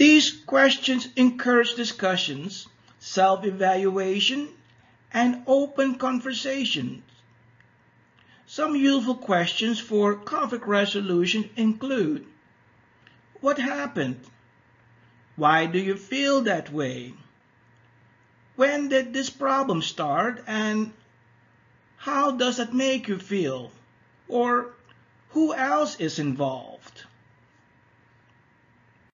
These questions encourage discussions, self-evaluation, and open conversations. Some useful questions for conflict resolution include: what happened? Why do you feel that way? When did this problem start, and how does it make you feel? Or who else is involved?